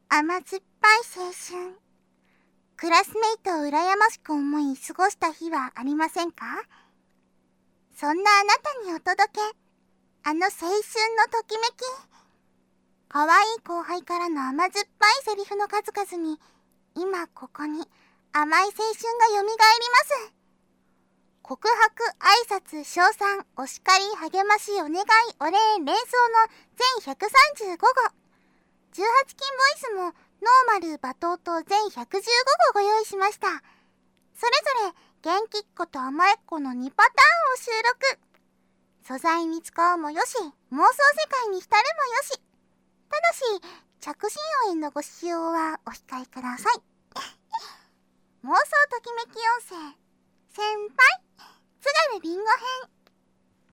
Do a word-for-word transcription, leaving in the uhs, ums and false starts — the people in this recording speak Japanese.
甘酸っぱい青春。クラスメイトを羨ましく思い過ごした日はありませんか？そんなあなたにお届け、あの青春のときめき。可愛い後輩からの甘酸っぱいセリフの数々に、今ここに甘い青春がよみがえります。告白、挨拶、称賛、お叱り、励まし、お願い、お礼、連想の全ひゃくさんじゅうごご。じゅうはち禁ボイスもノーマル、罵倒と全ひゃくじゅうごごご用意しました。それぞれ元気っ子と甘えっ子のにパターンを収録。素材に使うもよし、妄想世界に浸るもよし。ただし、着信音へのご使用はお控えください。妄想ときめき音声、先輩、津軽りんご編。